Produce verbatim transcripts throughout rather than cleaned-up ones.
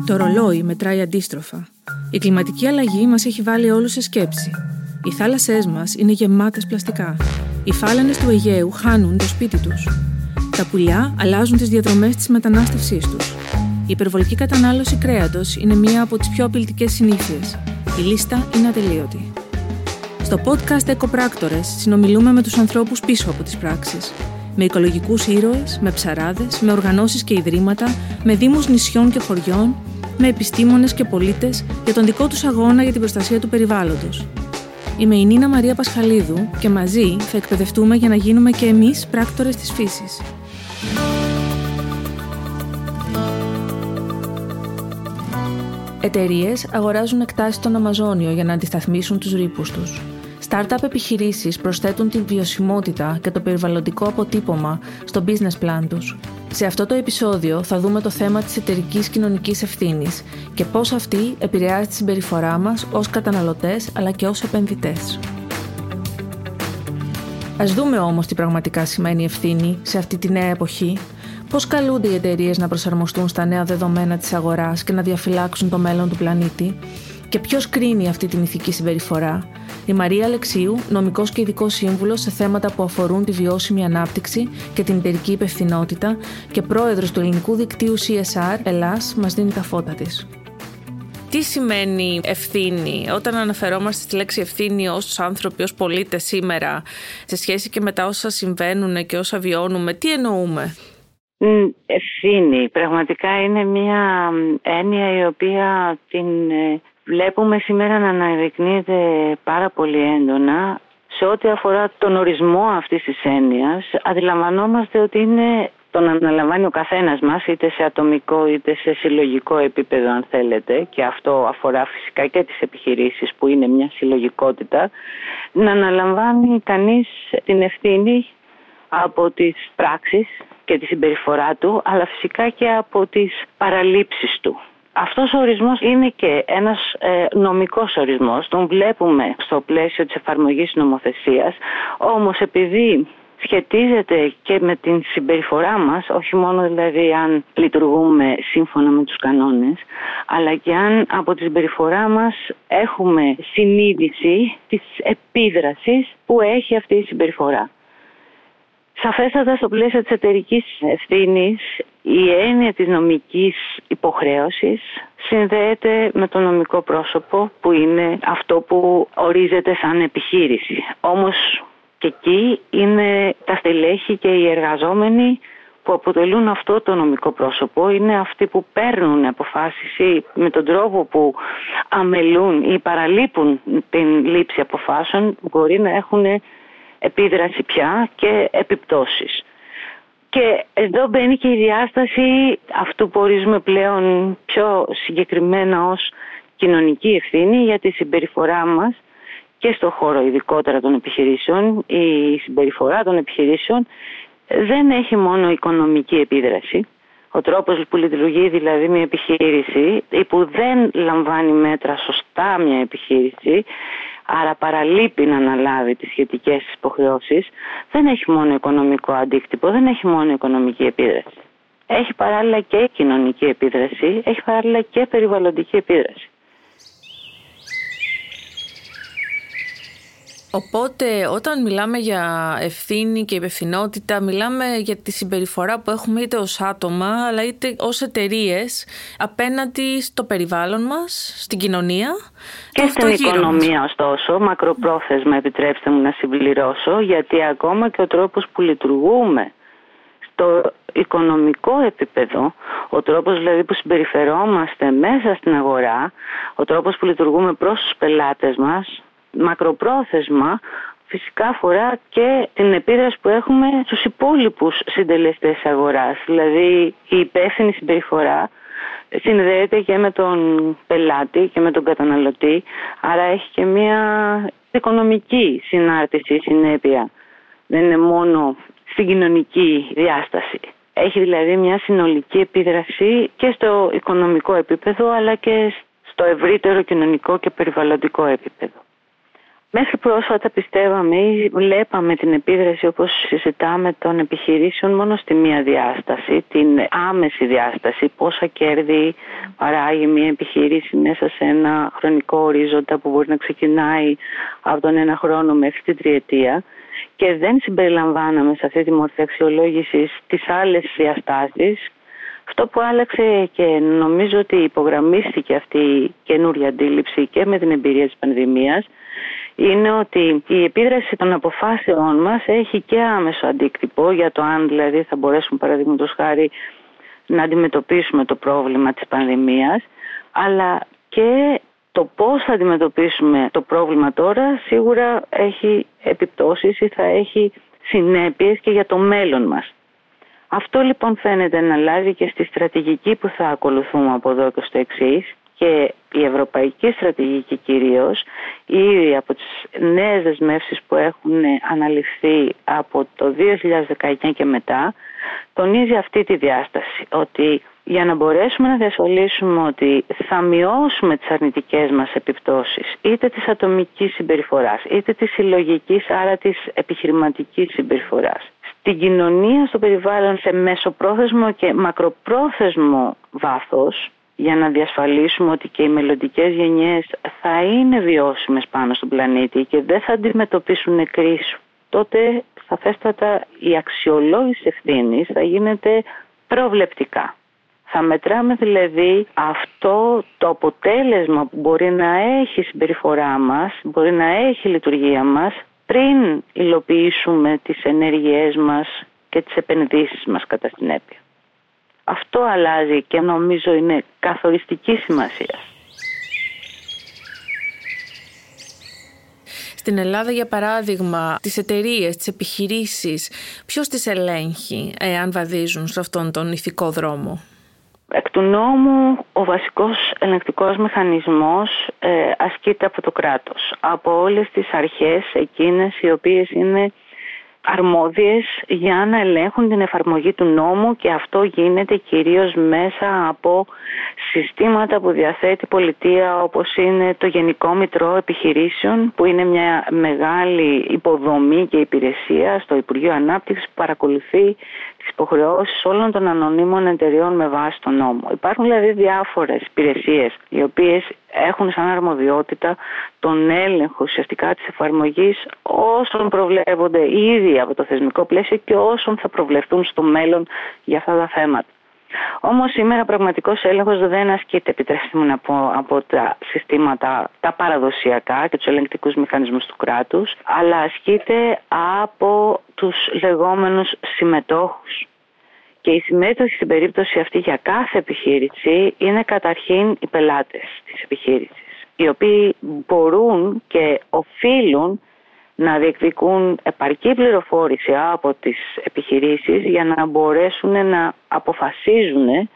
Το ρολόι μετράει αντίστροφα. Η κλιματική αλλαγή μας έχει βάλει όλους σε σκέψη. Οι θάλασσές μας είναι γεμάτες πλαστικά. Οι φάλαινες του Αιγαίου χάνουν το σπίτι τους. Τα πουλιά αλλάζουν τις διαδρομές της μετανάστευσής τους. Η υπερβολική κατανάλωση κρέατος είναι μία από τις πιο απειλητικές συνήθειες. Η λίστα είναι ατελείωτη. Στο podcast Εκοπράκτορες συνομιλούμε με τους ανθρώπους πίσω από τις πράξεις. Με οικολογικούς ήρωες, με ψαράδες, με οργανώσεις και ιδρύματα, με δήμους νησιών και χωριών, με επιστήμονες και πολίτες για τον δικό τους αγώνα για την προστασία του περιβάλλοντος. Είμαι η Νίνα Μαρία Πασχαλίδου και μαζί θα εκπαιδευτούμε για να γίνουμε και εμείς πράκτορες της φύσης. Εταιρείες αγοράζουν εκτάσεις στον Αμαζόνιο για να αντισταθμίσουν τους ρήπους τους. Startup επιχειρήσεις προσθέτουν την βιωσιμότητα και το περιβαλλοντικό αποτύπωμα στο business plan τους. Σε αυτό το επεισόδιο θα δούμε το θέμα της εταιρικής κοινωνικής ευθύνης και πώς αυτή επηρεάζει τη συμπεριφορά μας ως καταναλωτές αλλά και ως επενδυτές. Ας δούμε όμως τι πραγματικά σημαίνει ευθύνη σε αυτή τη νέα εποχή. Πώς καλούνται οι εταιρείες να προσαρμοστούν στα νέα δεδομένα της αγοράς και να διαφυλάξουν το μέλλον του πλανήτη. Και ποιος κρίνει αυτή την ηθική συμπεριφορά? Η Μαρία Αλεξίου, νομικός και ειδικός σύμβουλος σε θέματα που αφορούν τη βιώσιμη ανάπτυξη και την εταιρική υπευθυνότητα και πρόεδρος του ελληνικού δικτύου σι ες αρ Ελλάς, μας δίνει τα φώτα της. Τι σημαίνει ευθύνη όταν αναφερόμαστε στη λέξη ευθύνη ως άνθρωποι, ως πολίτες σήμερα, σε σχέση και με τα όσα συμβαίνουν και όσα βιώνουμε? Τι εννοούμε? Ευθύνη πραγματικά είναι μια έννοια η οποία την βλέπουμε σήμερα να αναδεικνύεται πάρα πολύ έντονα. Σε ό,τι αφορά τον ορισμό αυτής της έννοιας, αντιλαμβανόμαστε ότι είναι τον αναλαμβάνει ο καθένας μας, είτε σε ατομικό είτε σε συλλογικό επίπεδο αν θέλετε, και αυτό αφορά φυσικά και τις επιχειρήσεις που είναι μια συλλογικότητα, να αναλαμβάνει κανείς την ευθύνη από τις πράξεις και τη συμπεριφορά του, αλλά φυσικά και από τις παραλήψεις του. Αυτός ο ορισμός είναι και ένας ε, νομικός ορισμός, τον βλέπουμε στο πλαίσιο της εφαρμογής νομοθεσίας, όμως επειδή σχετίζεται και με την συμπεριφορά μας, όχι μόνο δηλαδή αν λειτουργούμε σύμφωνα με τους κανόνες, αλλά και αν από τη συμπεριφορά μας έχουμε συνείδηση της επίδρασης που έχει αυτή η συμπεριφορά. Σαφέστατα στο πλαίσιο της εταιρικής ευθύνης, η έννοια της νομικής υποχρέωσης συνδέεται με το νομικό πρόσωπο που είναι αυτό που ορίζεται σαν επιχείρηση. Όμως και εκεί είναι τα στελέχη και οι εργαζόμενοι που αποτελούν αυτό το νομικό πρόσωπο, είναι αυτοί που παίρνουν αποφάσεις ή με τον τρόπο που αμελούν ή παραλείπουν την λήψη αποφάσεων μπορεί να έχουν επίδραση πια και επιπτώσεις. Και εδώ μπαίνει και η διάσταση αυτού που ορίζουμε πλέον πιο συγκεκριμένα ως κοινωνική ευθύνη για τη συμπεριφορά μας και στο χώρο ειδικότερα των επιχειρήσεων. Η συμπεριφορά των επιχειρήσεων δεν έχει μόνο οικονομική επίδραση. Ο τρόπος που λειτουργεί δηλαδή μια επιχείρηση ή που δεν λαμβάνει μέτρα σωστά μια επιχείρηση, άρα παραλείπει να αναλάβει τις σχετικές υποχρεώσεις, δεν έχει μόνο οικονομικό αντίκτυπο, δεν έχει μόνο οικονομική επίδραση. Έχει παράλληλα και κοινωνική επίδραση, έχει παράλληλα και περιβαλλοντική επίδραση. Οπότε όταν μιλάμε για ευθύνη και υπευθυνότητα, μιλάμε για τη συμπεριφορά που έχουμε είτε ως άτομα αλλά είτε ως εταιρείες απέναντι στο περιβάλλον μας, στην κοινωνία και στην οικονομία μας. Ωστόσο, μακροπρόθεσμα επιτρέψτε μου να συμπληρώσω, γιατί ακόμα και ο τρόπος που λειτουργούμε στο οικονομικό επίπεδο, ο τρόπος δηλαδή που συμπεριφερόμαστε μέσα στην αγορά, ο τρόπος που λειτουργούμε προς τους πελάτες μας, μακροπρόθεσμα φυσικά αφορά και την επίδραση που έχουμε στους υπόλοιπους συντελεστές αγοράς. Δηλαδή η υπεύθυνη συμπεριφορά συνδέεται και με τον πελάτη και με τον καταναλωτή, άρα έχει και μια οικονομική συνάρτηση, συνέπεια. Δεν είναι μόνο στην κοινωνική διάσταση. Έχει δηλαδή μια συνολική επίδραση και στο οικονομικό επίπεδο αλλά και στο ευρύτερο κοινωνικό και περιβαλλοντικό επίπεδο. Μέχρι πρόσφατα πιστεύαμε ή βλέπαμε την επίδραση, όπως συζητάμε, των επιχειρήσεων μόνο στη μία διάσταση, την άμεση διάσταση, πόσα κέρδη παράγει μια επιχείρηση μέσα σε ένα χρονικό ορίζοντα που μπορεί να ξεκινάει από τον ένα χρόνο μέχρι την τριετία, και δεν συμπεριλαμβάναμε σε αυτή τη μορφή αξιολόγησης τις άλλες διαστάσεις. Αυτό που άλλαξε, και νομίζω ότι υπογραμμίστηκε αυτή η καινούρια αντίληψη και με την εμπειρία της πανδημίας, είναι ότι η επίδραση των αποφάσεών μας έχει και άμεσο αντίκτυπο για το αν δηλαδή θα μπορέσουμε, παραδείγματος χάρη, να αντιμετωπίσουμε το πρόβλημα της πανδημίας, αλλά και το πώς θα αντιμετωπίσουμε το πρόβλημα τώρα σίγουρα έχει επιπτώσεις ή θα έχει συνέπειες και για το μέλλον μας. Αυτό λοιπόν φαίνεται να αλλάζει και στη στρατηγική που θα ακολουθούμε από εδώ και στο εξής, και η ευρωπαϊκή στρατηγική κυρίως, ήδη από τις νέες δεσμεύσεις που έχουν αναλυφθεί από το δύο χιλιάδες δεκαεννιά και μετά, τονίζει αυτή τη διάσταση, ότι για να μπορέσουμε να διασφαλίσουμε ότι θα μειώσουμε τις αρνητικές μας επιπτώσεις, είτε της ατομικής συμπεριφοράς, είτε της συλλογικής, άρα της επιχειρηματικής συμπεριφοράς, στην κοινωνία, στο περιβάλλον, σε μεσοπρόθεσμο και μακροπρόθεσμο βάθος, για να διασφαλίσουμε ότι και οι μελλοντικές γενιές θα είναι βιώσιμες πάνω στον πλανήτη και δεν θα αντιμετωπίσουν κρίση, τότε σαφέστατα η αξιολόγηση ευθύνης θα γίνεται προβλεπτικά. Θα μετράμε δηλαδή αυτό το αποτέλεσμα που μπορεί να έχει η συμπεριφορά μας, μπορεί να έχει η λειτουργία μας, πριν υλοποιήσουμε τις ενέργειές μας και τις επενδύσεις μας κατά συνέπεια. Αυτό αλλάζει και νομίζω είναι καθοριστική σημασία. Στην Ελλάδα, για παράδειγμα, τις εταιρείες, τις επιχειρήσεις, ποιος τις ελέγχει εάν βαδίζουν σε αυτόν τον ηθικό δρόμο? Εκ του νόμου, ο βασικός ελεγκτικός μηχανισμός ε, ασκείται από το κράτος, από όλες τις αρχές εκείνες οι οποίες είναι αρμόδιες για να ελέγχουν την εφαρμογή του νόμου, και αυτό γίνεται κυρίως μέσα από συστήματα που διαθέτει η πολιτεία, όπως είναι το Γενικό Μητρό Επιχειρήσεων, που είναι μια μεγάλη υποδομή και υπηρεσία στο Υπουργείο Ανάπτυξης που παρακολουθεί τις υποχρεώσεις όλων των ανωνύμων εταιριών με βάση τον νόμο. Υπάρχουν δηλαδή διάφορες υπηρεσίες οι οποίες έχουν σαν αρμοδιότητα τον έλεγχο ουσιαστικά της εφαρμογής όσων προβλέπονται ήδη από το θεσμικό πλαίσιο και όσων θα προβλεφθούν στο μέλλον για αυτά τα θέματα. Όμως σήμερα πραγματικός έλεγχος δεν ασκείται, επιτρέψτε μου να πω, από τα συστήματα τα παραδοσιακά και τους ελεγκτικούς μηχανισμούς του κράτους, αλλά ασκείται από τους λεγόμενους συμμετόχους. Και οι συμμέτοχοι στην περίπτωση αυτή για κάθε επιχείρηση είναι καταρχήν οι πελάτες της επιχείρησης, οι οποίοι μπορούν και οφείλουν να διεκδικούν επαρκή πληροφόρηση από τις επιχειρήσεις για να μπορέσουν να αποφασίζουν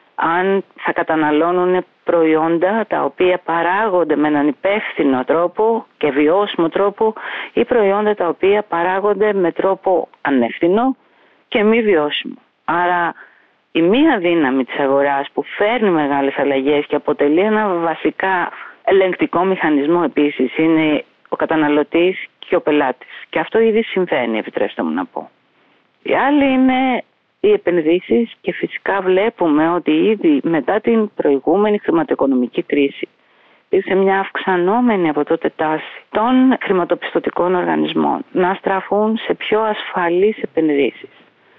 αν θα καταναλώνουν προϊόντα τα οποία παράγονται με έναν υπεύθυνο τρόπο και βιώσιμο τρόπο ή προϊόντα τα οποία παράγονται με τρόπο ανεύθυνο και μη βιώσιμο. Άρα η μία δύναμη της αγοράς που φέρνει μεγάλες αλλαγές και αποτελεί ένα βασικά ελεγκτικό μηχανισμό επίσης είναι ο καταναλωτής και ο πελάτης. Και αυτό ήδη συμβαίνει, επιτρέψτε μου να πω. Η άλλη είναι οι επενδύσεις, και φυσικά βλέπουμε ότι ήδη μετά την προηγούμενη χρηματοοικονομική κρίση υπήρξε μια αυξανόμενη από τότε τάση των χρηματοπιστωτικών οργανισμών να στραφούν σε πιο ασφαλείς επενδύσεις.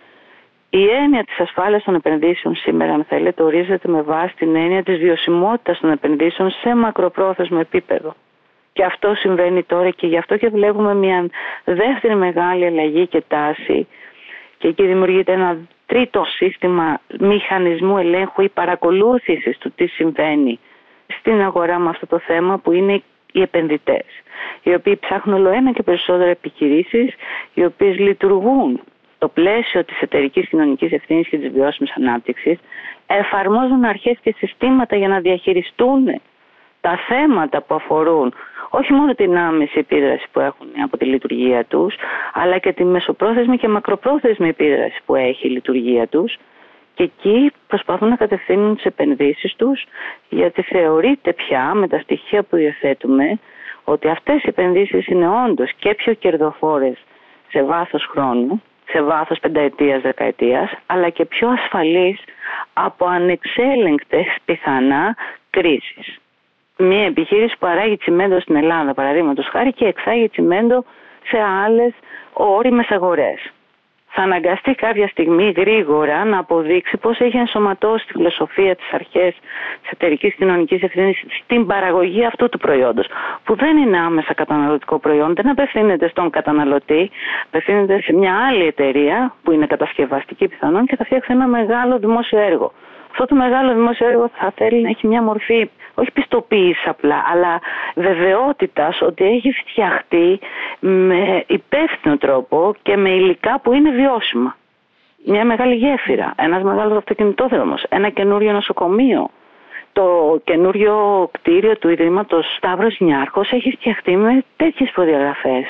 Η έννοια της ασφάλειας των επενδύσεων σήμερα, αν θέλετε, ορίζεται με βάση την έννοια της βιωσιμότητας των επενδύσεων σε μακροπρόθεσμο επίπεδο. Και αυτό συμβαίνει τώρα, και γι' αυτό και βλέπουμε μια δεύτερη μεγάλη αλλαγή και τάση, και εκεί δημιουργείται ένα τρίτο σύστημα μηχανισμού ελέγχου ή παρακολούθησης του τι συμβαίνει στην αγορά με αυτό το θέμα, που είναι οι επενδυτές, οι οποίοι ψάχνουν όλο ένα και περισσότερα επιχειρήσεις, οι οποίες λειτουργούν το πλαίσιο της εταιρικής κοινωνικής ευθύνης και της βιώσιμης ανάπτυξης, εφαρμόζουν αρχές και συστήματα για να διαχειριστούν τα θέματα που αφορούν όχι μόνο την άμεση επίδραση που έχουν από τη λειτουργία τους, αλλά και τη μεσοπρόθεσμη και μακροπρόθεσμη επίδραση που έχει η λειτουργία τους, και εκεί προσπαθούν να κατευθύνουν τις επενδύσεις τους, γιατί θεωρείται πια με τα στοιχεία που διαθέτουμε ότι αυτές οι επενδύσεις είναι όντως και πιο κερδοφόρες σε βάθος χρόνου, σε βάθος πενταετίας, δεκαετίας, αλλά και πιο ασφαλείς από ανεξέλεγκτες πιθανά κρίσεις. Μια επιχείρηση που παράγει τσιμέντο στην Ελλάδα, παραδείγματος χάρη, και εξάγει τσιμέντο σε άλλες όριμες αγορές, θα αναγκαστεί κάποια στιγμή γρήγορα να αποδείξει πώς έχει ενσωματώσει τη φιλοσοφία, τις αρχές της εταιρικής κοινωνικής ευθύνης στην παραγωγή αυτού του προϊόντος, που δεν είναι άμεσα καταναλωτικό προϊόν, δεν απευθύνεται στον καταναλωτή, απευθύνεται σε μια άλλη εταιρεία που είναι κατασκευαστική πιθανόν και θα φτιάξει ένα μεγάλο δημόσιο έργο. Αυτό το μεγάλο δημόσιο έργο θα θέλει να έχει μια μορφή, όχι πιστοποίηση απλά, αλλά βεβαιότητας ότι έχει φτιαχτεί με υπεύθυνο τρόπο και με υλικά που είναι βιώσιμα. Μια μεγάλη γέφυρα, ένας μεγάλος αυτοκινητόδρομος, ένα καινούριο νοσοκομείο. Το καινούριο κτίριο του Ιδρύματος Σταύρος Νιάρχος έχει φτιαχτεί με τέτοιες προδιαγραφές.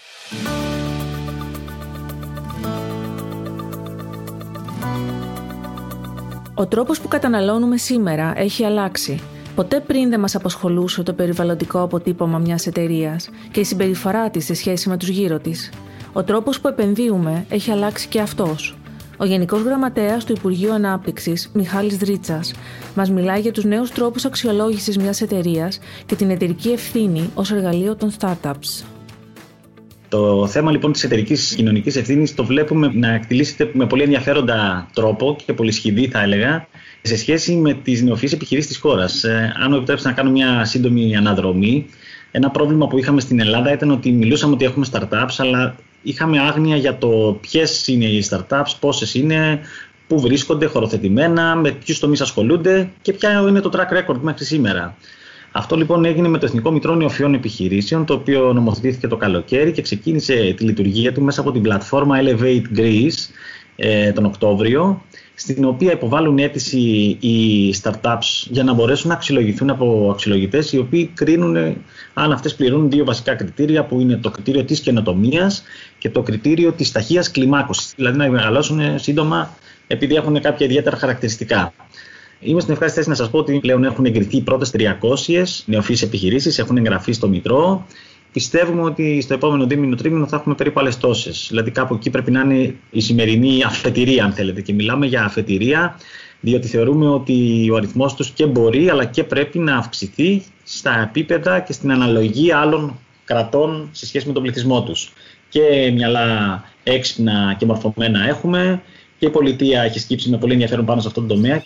Ο τρόπος που καταναλώνουμε σήμερα έχει αλλάξει. Ποτέ πριν δεν μας απασχολούσε το περιβαλλοντικό αποτύπωμα μιας εταιρείας και η συμπεριφορά της σε σχέση με τους γύρω της. Ο τρόπος που επενδύουμε έχει αλλάξει και αυτός. Ο Γενικός Γραμματέας του Υπουργείου Ανάπτυξης, Μιχάλης Δρίτσας, μας μιλάει για τους νέους τρόπους αξιολόγησης μιας εταιρείας και την εταιρική ευθύνη ως εργαλείο των startups. Το θέμα λοιπόν της εταιρικής κοινωνικής ευθύνης το βλέπουμε να εκτελήσεται με πολύ ενδιαφέροντα τρόπο και πολυσχηδή, θα έλεγα, σε σχέση με τις νεοφυείς επιχειρήσεις της χώρας. Ε, αν μου επιτρέψετε να κάνω μια σύντομη αναδρομή, ένα πρόβλημα που είχαμε στην Ελλάδα ήταν ότι μιλούσαμε ότι έχουμε startups, αλλά είχαμε άγνοια για το ποιες είναι οι startups, πόσες είναι, πού βρίσκονται χωροθετημένα, με ποιους τομείς ασχολούνται και ποια είναι το track record μέχρι σήμερα. Αυτό λοιπόν έγινε με το Εθνικό Μητρό Νεοφυών Επιχειρήσεων, το οποίο νομοθετήθηκε το καλοκαίρι και ξεκίνησε τη λειτουργία του μέσα από την πλατφόρμα Elevate Greece ε, τον Οκτώβριο, στην οποία υποβάλλουν αίτηση οι startups για να μπορέσουν να αξιολογηθούν από αξιολογητές, οι οποίοι κρίνουν αν αυτές πληρούν δύο βασικά κριτήρια, που είναι το κριτήριο της καινοτομίας και το κριτήριο της ταχείας κλιμάκωσης, δηλαδή να μεγαλώσουν σύντομα επειδή έχουν κάποια ιδιαίτερα χαρακτηριστικά. Είμαι στην ευχάριστη θέση να σας πω ότι πλέον έχουν εγκριθεί οι πρώτες τριακόσιες νεοφυείς επιχειρήσεις, έχουν εγγραφεί στο Μητρό. Πιστεύουμε ότι στο επόμενο δίμηνο τρίμηνο θα έχουμε περίπου άλλες τόσες. Δηλαδή, κάπου εκεί πρέπει να είναι η σημερινή αφετηρία, αν θέλετε. Και μιλάμε για αφετηρία, διότι θεωρούμε ότι ο αριθμός τους και μπορεί, αλλά και πρέπει να αυξηθεί στα επίπεδα και στην αναλογία άλλων κρατών σε σχέση με τον πληθυσμό τους. Και μυαλά έξυπνα και μορφωμένα έχουμε, και η πολιτεία έχει σκύψει με πολύ ενδιαφέρον πάνω σε αυτό το τομέα.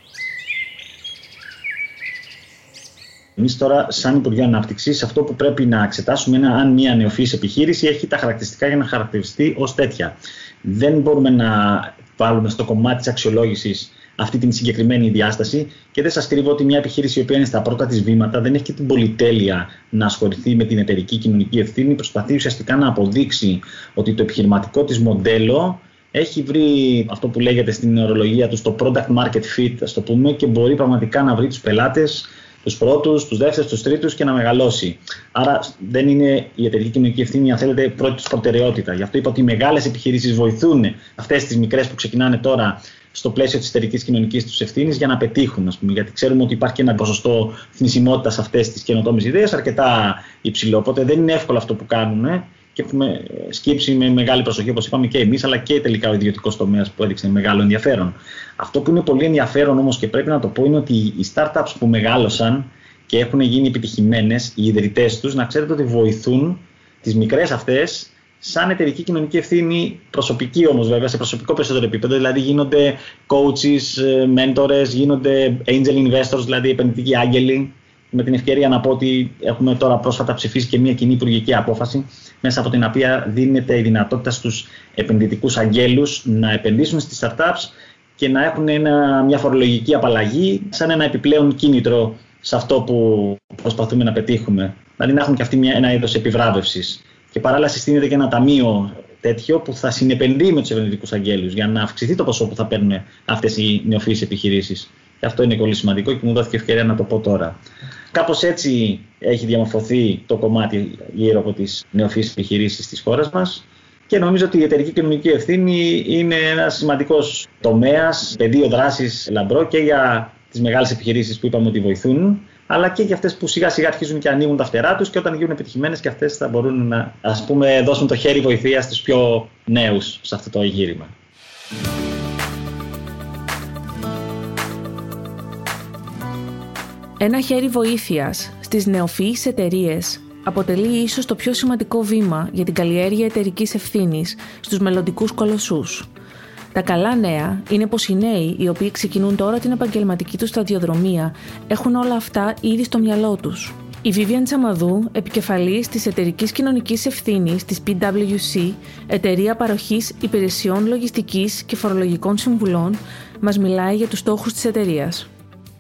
Εμείς τώρα, σαν Υπουργείο Ανάπτυξης, αυτό που πρέπει να εξετάσουμε είναι αν μια νεοφυής επιχείρηση έχει τα χαρακτηριστικά για να χαρακτηριστεί ως τέτοια. Δεν μπορούμε να βάλουμε στο κομμάτι της αξιολόγησης αυτή την συγκεκριμένη διάσταση και δεν σας κρύβω ότι μια επιχείρηση η οποία είναι στα πρώτα της βήματα δεν έχει και την πολυτέλεια να ασχοληθεί με την εταιρική κοινωνική ευθύνη. Προσπαθεί ουσιαστικά να αποδείξει ότι το επιχειρηματικό της μοντέλο έχει βρει αυτό που λέγεται στην ορολογία του το product market fit, ας το πούμε, και μπορεί πραγματικά να βρει τους πελάτες, τους πρώτους, τους δεύτερους, τους τρίτους και να μεγαλώσει. Άρα δεν είναι η εταιρική κοινωνική ευθύνη, αν θέλετε, πρώτη τους προτεραιότητα. Γι' αυτό είπα ότι οι μεγάλες επιχειρήσεις βοηθούν αυτές τις μικρές που ξεκινάνε τώρα στο πλαίσιο της εταιρικής κοινωνικής τους ευθύνης για να πετύχουν, ας πούμε, γιατί ξέρουμε ότι υπάρχει και ένα ποσοστό θνησιμότητας σε αυτές τις καινοτόμες ιδέες αρκετά υψηλό. Οπότε δεν είναι εύκολο αυτό που κάνουν και έχουμε σκύψει με μεγάλη προσοχή, όπως είπαμε, και εμείς, αλλά και τελικά ο ιδιωτικός τομέας που έδειξε μεγάλο ενδιαφέρον. Αυτό που είναι πολύ ενδιαφέρον όμως και πρέπει να το πω είναι ότι οι startups που μεγάλωσαν και έχουν γίνει επιτυχημένες, οι ιδρυτές τους, να ξέρετε ότι βοηθούν τις μικρές αυτές σαν εταιρική κοινωνική ευθύνη, προσωπική όμως βέβαια, σε προσωπικό περισσότερο επίπεδο, δηλαδή γίνονται coaches, mentors, γίνονται angel investors, δηλαδή επενδυτικοί άγγελοι. Με την ευκαιρία να πω ότι έχουμε τώρα πρόσφατα ψηφίσει και μια κοινή υπουργική απόφαση, μέσα από την οποία δίνεται η δυνατότητα στους επενδυτικούς αγγέλους να επενδύσουν στις startups και να έχουν ένα, μια φορολογική απαλλαγή σαν ένα επιπλέον κίνητρο σε αυτό που προσπαθούμε να πετύχουμε. Δηλαδή να έχουν και αυτοί μια, ένα είδος επιβράβευσης. Και παράλληλα συστήνεται και ένα ταμείο τέτοιο που θα συνεπενδύει με τους επενδυτικούς αγγέλους για να αυξηθεί το ποσό που θα παίρνουν αυτές οι νεοφυείς επιχειρήσεις. Και αυτό είναι πολύ σημαντικό και μου δόθηκε ευκαιρία να το πω τώρα. Κάπως έτσι έχει διαμορφωθεί το κομμάτι γύρω από τις νεοφυείς επιχειρήσεις της χώρας μας και νομίζω ότι η εταιρική κοινωνική ευθύνη είναι ένας σημαντικός τομέας, πεδίο δράσης λαμπρό και για τις μεγάλες επιχειρήσεις που είπαμε ότι βοηθούν, αλλά και για αυτές που σιγά σιγά αρχίζουν και ανοίγουν τα φτερά τους και όταν γίνουν επιτυχημένες και αυτές θα μπορούν να, ας πούμε, δώσουν το χέρι βοηθείας στους πιο νέους σε αυτό το εγχείρημα. Ένα χέρι βοήθειας στις νεοφυείς εταιρείες αποτελεί ίσως το πιο σημαντικό βήμα για την καλλιέργεια εταιρικής ευθύνης στους μελλοντικούς κολοσσούς. Τα καλά νέα είναι πως οι νέοι, οι οποίοι ξεκινούν τώρα την επαγγελματική τους σταδιοδρομία, έχουν όλα αυτά ήδη στο μυαλό τους. Η Vivian Τσαμαδού, επικεφαλής της εταιρικής κοινωνικής ευθύνης της πι ντάμπλιου σι, εταιρεία παροχής υπηρεσιών λογιστικής και φορολογικών συμβουλών, μας μιλάει για τους στόχους της εταιρείας.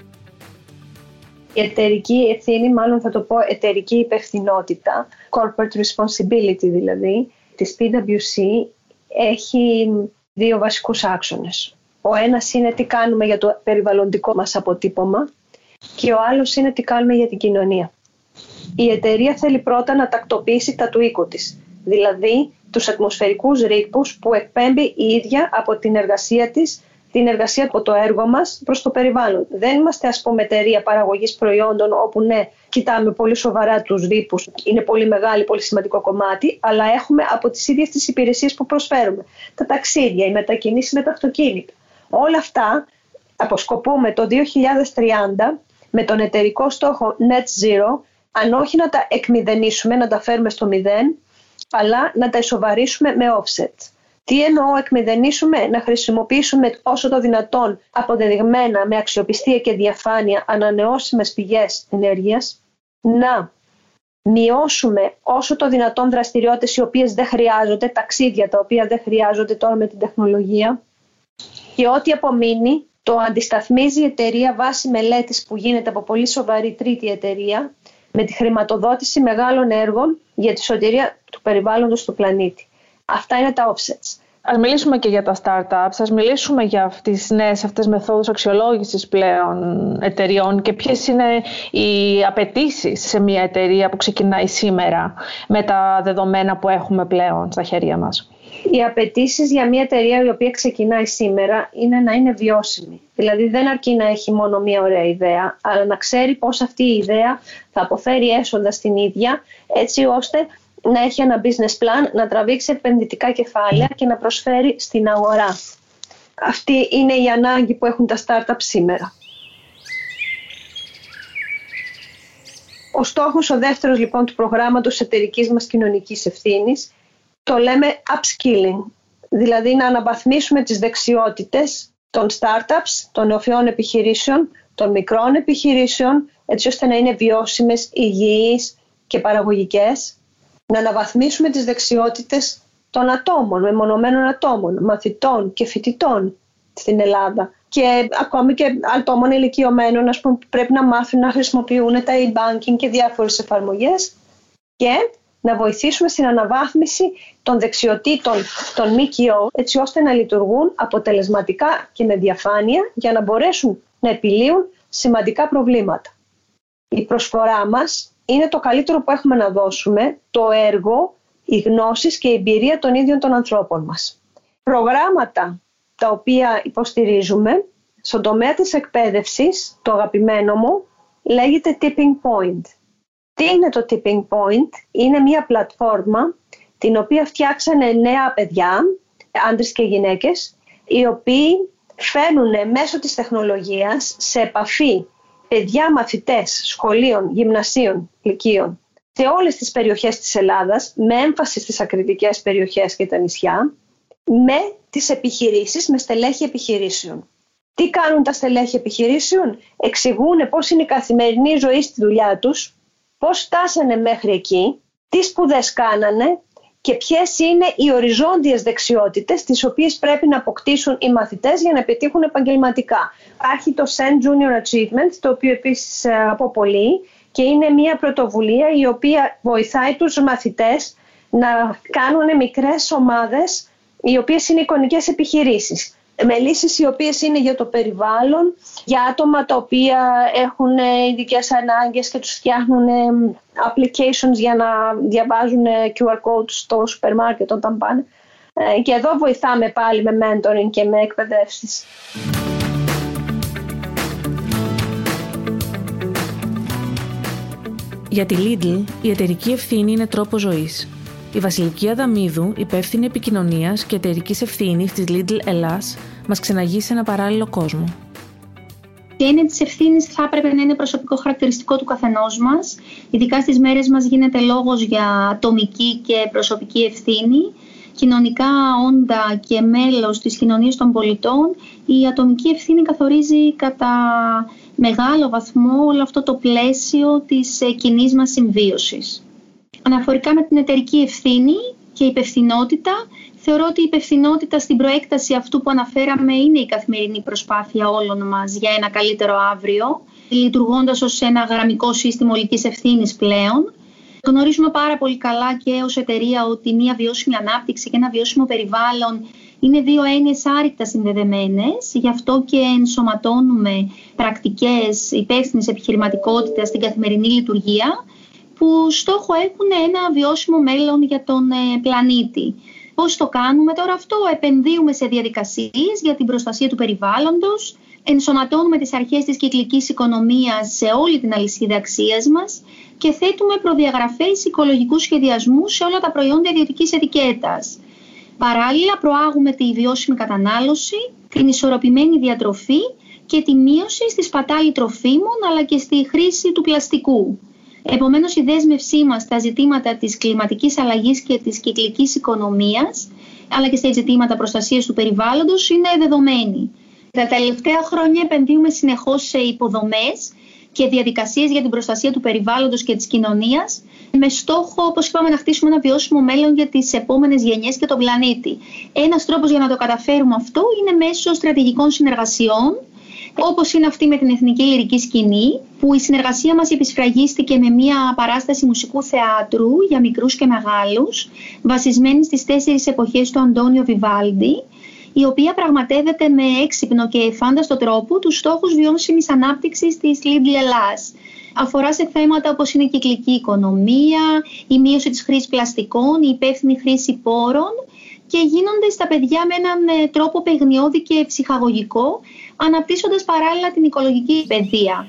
Η εταιρική ευθύνη, μάλλον θα το πω εταιρική υπευθυνότητα, corporate responsibility δηλαδή, της πι ντάμπλιου σι, έχει δύο βασικούς άξονες. Ο ένας είναι τι κάνουμε για το περιβαλλοντικό μας αποτύπωμα και ο άλλος είναι τι κάνουμε για την κοινωνία. Η εταιρεία θέλει πρώτα να τακτοποιήσει τα του οίκου της, δηλαδή τους ατμοσφαιρικούς ρήπους που εκπέμπει η ίδια από την εργασία της, την εργασία από το έργο μας προς το περιβάλλον. Δεν είμαστε, ας πούμε, εταιρεία παραγωγής προϊόντων όπου ναι, κοιτάμε πολύ σοβαρά τους ρήπους, είναι πολύ μεγάλη, πολύ σημαντικό κομμάτι, αλλά έχουμε από τις ίδιες τις υπηρεσίες που προσφέρουμε. Τα ταξίδια, οι μετακινήσεις με τα αυτοκίνητα. Όλα αυτά αποσκοπούμε το δύο χιλιάδες τριάντα με τον εταιρικό στόχο Net Zero, αν όχι να τα εκμηδενήσουμε, να τα φέρουμε στο μηδέν, αλλά να τα ισοβαρίσουμε με offset. Τι εννοώ εκμηδενήσουμε? Να χρησιμοποιήσουμε όσο το δυνατόν αποδεδειγμένα με αξιοπιστία και διαφάνεια ανανεώσιμες πηγές ενέργειας, να μειώσουμε όσο το δυνατόν δραστηριότητες οι οποίες δεν χρειάζονται, ταξίδια τα οποία δεν χρειάζονται τώρα με την τεχνολογία, και ό,τι απομείνει το αντισταθμίζει η εταιρεία βάσει μελέτης που γίνεται από πολύ σοβαρή τρίτη εταιρεία με τη χρηματοδότηση μεγάλων έργων για τη σωτηρία του περιβάλλοντος του πλανήτη. Αυτά είναι τα offsets. Ας μιλήσουμε και για τα startups, ας μιλήσουμε για τις νέες αυτές μεθόδους αξιολόγησης πλέον εταιριών και ποιες είναι οι απαιτήσεις σε μια εταιρεία που ξεκινάει σήμερα με τα δεδομένα που έχουμε πλέον στα χέρια μας. Οι απαιτήσεις για μια εταιρεία η οποία ξεκινάει σήμερα είναι να είναι βιώσιμη. Δηλαδή δεν αρκεί να έχει μόνο μια ωραία ιδέα, αλλά να ξέρει πώς αυτή η ιδέα θα αποφέρει έσοδα στην ίδια, έτσι ώστε να έχει ένα business plan, να τραβήξει επενδυτικά κεφάλαια και να προσφέρει στην αγορά. Αυτή είναι η ανάγκη που έχουν τα startups σήμερα. Ο στόχος, ο δεύτερος λοιπόν του προγράμματος εταιρικής μας κοινωνικής ευθύνης, το λέμε upskilling, δηλαδή να αναβαθμίσουμε τις δεξιότητες των startups, των νεοφυών επιχειρήσεων, των μικρών επιχειρήσεων, έτσι ώστε να είναι βιώσιμες, υγιείς και παραγωγικές. Να αναβαθμίσουμε τις δεξιότητες των ατόμων, μεμονωμένων ατόμων, μαθητών και φοιτητών στην Ελλάδα. Και ακόμη και ατόμων ηλικιωμένων, ας πούμε, που πρέπει να μάθουν να χρησιμοποιούν τα e-banking και διάφορες εφαρμογές. Και να βοηθήσουμε στην αναβάθμιση των δεξιοτήτων των ΜΚΟ, έτσι ώστε να λειτουργούν αποτελεσματικά και με διαφάνεια για να μπορέσουν να επιλύουν σημαντικά προβλήματα. Η προσφορά μας είναι το καλύτερο που έχουμε να δώσουμε, το έργο, οι γνώσεις και η εμπειρία των ίδιων των ανθρώπων μας. Προγράμματα τα οποία υποστηρίζουμε στον τομέα της εκπαίδευσης, το αγαπημένο μου, λέγεται Tipping Point. Τι είναι το Tipping Point? Είναι μια πλατφόρμα την οποία φτιάξανε νέα παιδιά, άντρες και γυναίκες, οι οποίοι φέρνουν μέσω της τεχνολογίας σε επαφή παιδιά μαθητές σχολείων, γυμνασίων, λυκείων σε όλες τις περιοχές της Ελλάδας, με έμφαση στις ακριτικές περιοχές και τα νησιά, με τις επιχειρήσεις, με στελέχη επιχειρήσεων. Τι κάνουν τα στελέχη επιχειρήσεων? Εξηγούν πώς είναι η καθημερινή ζωή στη δουλειά τους, πώς φτάσανε μέχρι εκεί, τι σπουδές κάνανε και ποιες είναι οι οριζόντιες δεξιότητες τις οποίες πρέπει να αποκτήσουν οι μαθητές για να πετύχουν επαγγελματικά. Υπάρχει το Send Junior Achievement, το οποίο επίσης αγαπώ πολύ και είναι μια πρωτοβουλία η οποία βοηθάει τους μαθητές να κάνουν μικρές ομάδες οι οποίες είναι εικονικές επιχειρήσεις. Με λύσεις οι οποίες είναι για το περιβάλλον, για άτομα τα οποία έχουν ειδικές ανάγκες και τους φτιάχνουν applications για να διαβάζουν κιου αρ codes στο σούπερ μάρκετ όταν πάνε. Και εδώ βοηθάμε πάλι με mentoring και με εκπαιδεύσεις. Για τη Lidl, η εταιρική ευθύνη είναι τρόπος ζωής. Η Βασιλική Αδαμίδου, υπεύθυνη επικοινωνίας και εταιρικής ευθύνης της Lidl Ελλάς, μας ξεναγεί σε ένα παράλληλο κόσμο. Η έννοια της ευθύνης θα έπρεπε να είναι προσωπικό χαρακτηριστικό του καθενός μας. Ειδικά στις μέρες μας γίνεται λόγος για ατομική και προσωπική ευθύνη. Κοινωνικά όντα και μέλος της κοινωνίας των πολιτών, η ατομική ευθύνη καθορίζει κατά μεγάλο βαθμό όλο αυτό το πλαίσιο της κοινής μας συμβίωσης. Αναφορικά με την εταιρική ευθύνη και υπευθυνότητα, θεωρώ ότι η υπευθυνότητα στην προέκταση αυτού που αναφέραμε είναι η καθημερινή προσπάθεια όλων μας για ένα καλύτερο αύριο, λειτουργώντας ως ένα γραμμικό σύστημα ολικής ευθύνης πλέον. Γνωρίζουμε πάρα πολύ καλά και ως εταιρεία ότι μια βιώσιμη ανάπτυξη και ένα βιώσιμο περιβάλλον είναι δύο έννοιες άρρηκτα συνδεδεμένες, γι' αυτό και ενσωματώνουμε πρακτικές υπεύθυνης επιχειρηματικότητας στην καθημερινή λειτουργία που στόχο έχουν ένα βιώσιμο μέλλον για τον πλανήτη. Πώς το κάνουμε τώρα αυτό? Επενδύουμε σε διαδικασίες για την προστασία του περιβάλλοντος, ενσωματώνουμε τις αρχές της κυκλικής οικονομίας σε όλη την αλυσίδα αξίας μας και θέτουμε προδιαγραφές οικολογικού σχεδιασμού σε όλα τα προϊόντα ιδιωτικής ετικέτας. Παράλληλα, προάγουμε τη βιώσιμη κατανάλωση, την ισορροπημένη διατροφή και τη μείωση στη σπατάλη τροφίμων αλλά και στη χρήση του πλαστικού. Επομένως, η δέσμευσή μας στα ζητήματα της κλιματικής αλλαγής και της κυκλικής οικονομίας, αλλά και στα ζητήματα προστασίας του περιβάλλοντος, είναι δεδομένη. Τα τελευταία χρόνια επενδύουμε συνεχώς σε υποδομές και διαδικασίες για την προστασία του περιβάλλοντος και της κοινωνίας, με στόχο, όπως είπαμε, να χτίσουμε ένα βιώσιμο μέλλον για τις επόμενες γενιές και τον πλανήτη. Ένας τρόπος για να το καταφέρουμε αυτό είναι μέσω στρατηγικών συνεργασιών, όπως είναι αυτή με την Εθνική Λυρική Σκηνή, που η συνεργασία μας επισφραγίστηκε με μια παράσταση μουσικού θεάτρου για μικρούς και μεγάλους, βασισμένη στις τέσσερις εποχές του Αντώνιο Βιβάλντι, η οποία πραγματεύεται με έξυπνο και εφάνταστο τρόπο τους στόχους βιώσιμης ανάπτυξης της Lidl Ελλάς. Αφορά σε θέματα όπως είναι η κυκλική οικονομία, η μείωση της χρήσης πλαστικών, η υπεύθυνη χρήση πόρων και γίνονται στα παιδιά με έναν τρόπο παιγνιώδη και ψυχαγωγικό, αναπτύσσοντας παράλληλα την οικολογική παιδεία.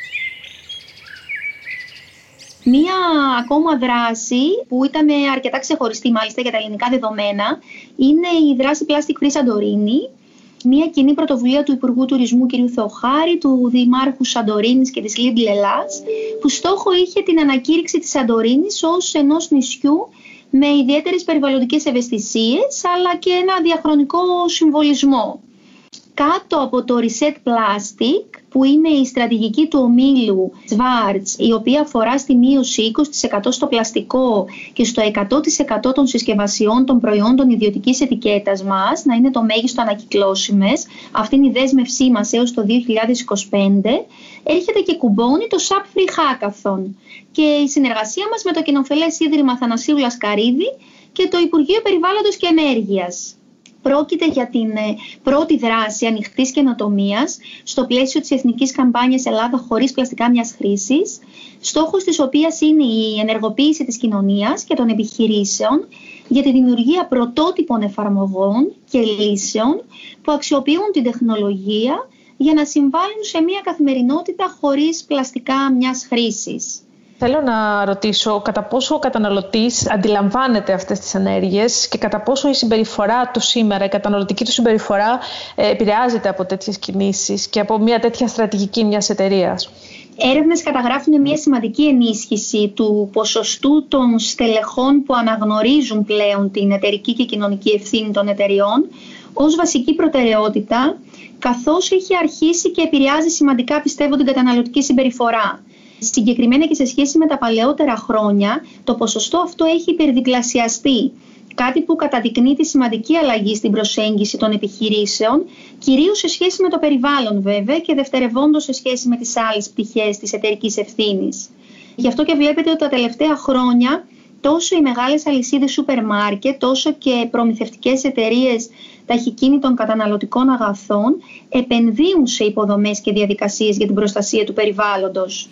Μία ακόμα δράση που ήταν αρκετά ξεχωριστή μάλιστα για τα ελληνικά δεδομένα είναι η δράση Plastic Free Σαντορίνη, μια κοινή πρωτοβουλία του Υπουργού Τουρισμού κ. Θεοχάρη, του Δημάρχου Σαντορίνης και της Lidl Ελλάς, που στόχο είχε την ανακήρυξη της Σαντορίνης ως ενός νησιού με ιδιαίτερες περιβαλλοντικές ευαισθησίες αλλά και ένα διαχρονικό συμβολισμό. Κάτω από το Reset Plastic, που είναι η στρατηγική του ομίλου Schwarz, η οποία αφορά στη μείωση είκοσι τοις εκατό στο πλαστικό και στο εκατό τοις εκατό των συσκευασιών των προϊόντων ιδιωτικής ετικέτας μας, να είναι το μέγιστο ανακυκλώσιμες, αυτή είναι η δέσμευσή μας έως το δύο χιλιάδες είκοσι πέντε, έρχεται και κουμπώνει το σαπ Free Hackathon και η συνεργασία μας με το Κοινοφελές Ίδρυμα Θανασίου Λασκαρίδη και το Υπουργείο Περιβάλλοντος και Ενέργειας. Πρόκειται για την πρώτη δράση ανοιχτής καινοτομίας στο πλαίσιο της Εθνικής Καμπάνιας Ελλάδα χωρίς πλαστικά μιας χρήσης, στόχος της οποίας είναι η ενεργοποίηση της κοινωνίας και των επιχειρήσεων για τη δημιουργία πρωτότυπων εφαρμογών και λύσεων που αξιοποιούν την τεχνολογία για να συμβάλλουν σε μια καθημερινότητα χωρίς πλαστικά μιας χρήσης. Θέλω να ρωτήσω κατά πόσο ο καταναλωτής αντιλαμβάνεται αυτές τις ενέργειες και κατά πόσο η συμπεριφορά του σήμερα, η καταναλωτική του συμπεριφορά επηρεάζεται από τέτοιες κινήσεις και από μια τέτοια στρατηγική μιας εταιρείας. Έρευνες καταγράφουν μια σημαντική ενίσχυση του ποσοστού των στελεχών που αναγνωρίζουν πλέον την εταιρική και κοινωνική ευθύνη των εταιριών ως βασική προτεραιότητα, καθώς έχει αρχίσει και επηρεάζει σημαντικά, πιστεύω, την καταναλωτική συμπεριφορά. Συγκεκριμένα και σε σχέση με τα παλαιότερα χρόνια, το ποσοστό αυτό έχει υπερδιπλασιαστεί. Κάτι που καταδεικνύει τη σημαντική αλλαγή στην προσέγγιση των επιχειρήσεων, κυρίως σε σχέση με το περιβάλλον βέβαια και δευτερευόντως σε σχέση με τις άλλες πτυχές της εταιρικής ευθύνης. Γι' αυτό και βλέπετε ότι τα τελευταία χρόνια τόσο οι μεγάλες αλυσίδες σούπερ μάρκετ, όσο και προμηθευτικές εταιρείες ταχυκίνητων καταναλωτικών αγαθών επενδύουν σε υποδομές και διαδικασίες για την προστασία του περιβάλλοντος.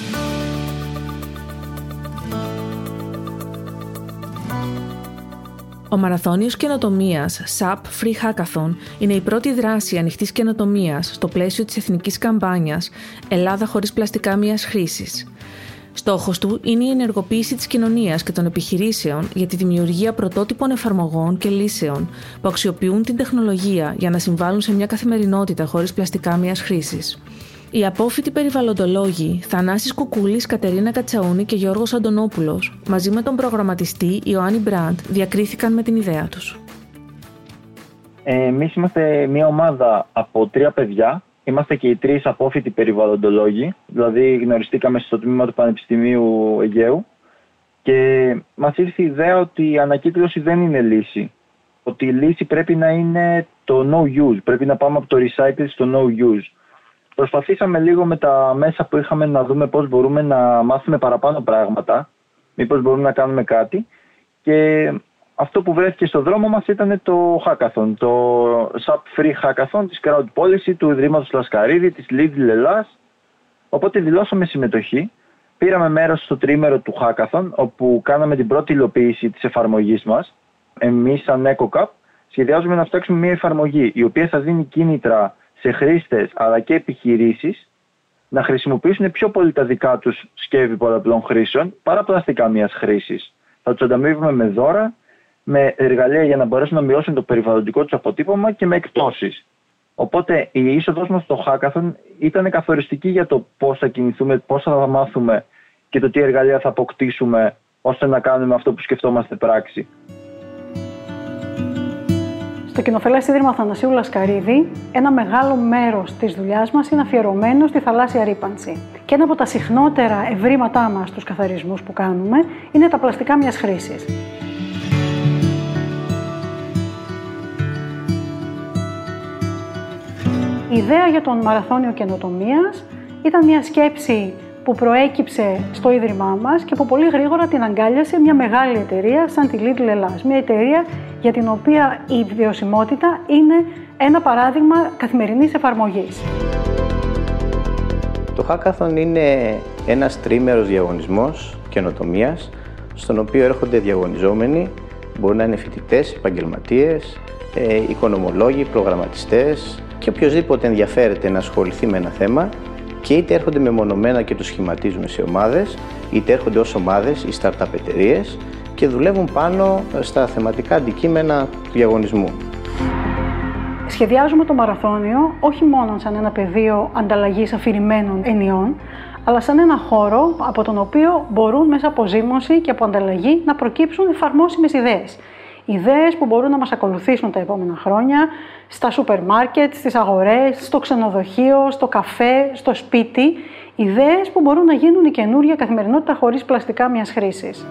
Ο Μαραθώνιος Καινοτομίας σαπ Free Hackathon είναι η πρώτη δράση ανοιχτής καινοτομίας στο πλαίσιο της εθνικής καμπάνιας Ελλάδα χωρίς πλαστικά μιας χρήσης. Στόχος του είναι η ενεργοποίηση της κοινωνίας και των επιχειρήσεων για τη δημιουργία πρωτότυπων εφαρμογών και λύσεων που αξιοποιούν την τεχνολογία για να συμβάλλουν σε μια καθημερινότητα χωρίς πλαστικά μιας χρήσης. Οι απόφοιτοι περιβαλλοντολόγοι Θανάσης Κουκούλης, Κατερίνα Κατσαούνη και Γιώργος Αντωνόπουλος, μαζί με τον προγραμματιστή Ιωάννη Μπραντ, διακρίθηκαν με την ιδέα τους. Εμείς είμαστε μια ομάδα από τρία παιδιά. Είμαστε και οι τρεις απόφοιτοι περιβαλλοντολόγοι, δηλαδή γνωριστήκαμε στο τμήμα του Πανεπιστημίου Αιγαίου και μας ήρθε η ιδέα ότι η ανακύκλωση δεν είναι λύση. Ότι η λύση πρέπει να είναι το no use, πρέπει να πάμε από το recycle στο no use. Προσπαθήσαμε λίγο με τα μέσα που είχαμε να δούμε πώς μπορούμε να μάθουμε παραπάνω πράγματα, μήπως μπορούμε να κάνουμε κάτι και αυτό που βρέθηκε στο δρόμο μας ήταν το hackathon, το Sap Free Hackathon της Crowd Policy, του Ιδρύματος Λασκαρίδη, της Lidl Ελλάς. Οπότε δηλώσαμε συμμετοχή, πήραμε μέρος στο τρίμερο του hackathon, όπου κάναμε την πρώτη υλοποίηση της εφαρμογής μας. Εμείς σαν EcoCap σχεδιάζουμε να φτιάξουμε μια εφαρμογή, η οποία θα δίνει κίνητρα σε χρήστες αλλά και επιχειρήσεις να χρησιμοποιήσουν πιο πολύ τα δικά τους σκεύη πολλαπλών χρήσεων, παρά πλαστικά μιας χρήσης. Θα τους ανταμείβουμε με δώρα, με εργαλεία για να μπορέσουν να μειώσουν το περιβαλλοντικό τους αποτύπωμα και με εκπτώσεις. Οπότε η είσοδος μας στο Hackathon ήταν καθοριστική για το πώς θα κινηθούμε, πώς θα μάθουμε και το τι εργαλεία θα αποκτήσουμε ώστε να κάνουμε αυτό που σκεφτόμαστε πράξη. Στο Κοινοφελές Ίδρυμα Αθανασίου Λασκαρίδη, ένα μεγάλο μέρος της δουλειάς μας είναι αφιερωμένο στη θαλάσσια ρύπανση. Και ένα από τα συχνότερα ευρήματά μας στους καθαρισμούς που κάνουμε είναι τα πλαστικά μιας χρήσης. Η ιδέα για τον Μαραθώνιο Καινοτομίας ήταν μια σκέψη που προέκυψε στο Ίδρυμά μας και που πολύ γρήγορα την αγκάλιασε μια μεγάλη εταιρεία σαν τη Lidl Ελλάς. Μια εταιρεία για την οποία η βιωσιμότητα είναι ένα παράδειγμα καθημερινής εφαρμογής. Το Hackathon είναι ένας τριήμερος διαγωνισμός καινοτομίας, στον οποίο έρχονται διαγωνιζόμενοι, μπορεί να είναι φοιτητές, επαγγελματίες, ε, οικονομολόγοι, προγραμματιστές και οποιοσδήποτε ενδιαφέρεται να ασχοληθεί με ένα θέμα και είτε έρχονται μεμονωμένα και τους σχηματίζουμε σε ομάδες, είτε έρχονται ως ομάδες οι startup εταιρείες και δουλεύουν πάνω στα θεματικά αντικείμενα του διαγωνισμού. Σχεδιάζουμε το μαραθώνιο όχι μόνο σαν ένα πεδίο ανταλλαγής αφηρημένων ενιών, αλλά σαν ένα χώρο από τον οποίο μπορούν μέσα από ζήμωση και από ανταλλαγή να προκύψουν εφαρμόσιμες ιδέες. Ιδέες που μπορούν να μας ακολουθήσουν τα επόμενα χρόνια στα σούπερ μάρκετ, στις αγορές, στο ξενοδοχείο, στο καφέ, στο σπίτι. Ιδέες που μπορούν να γίνουν η καινούρια καθημερινότητα χωρίς πλαστικά μιας χρήσης.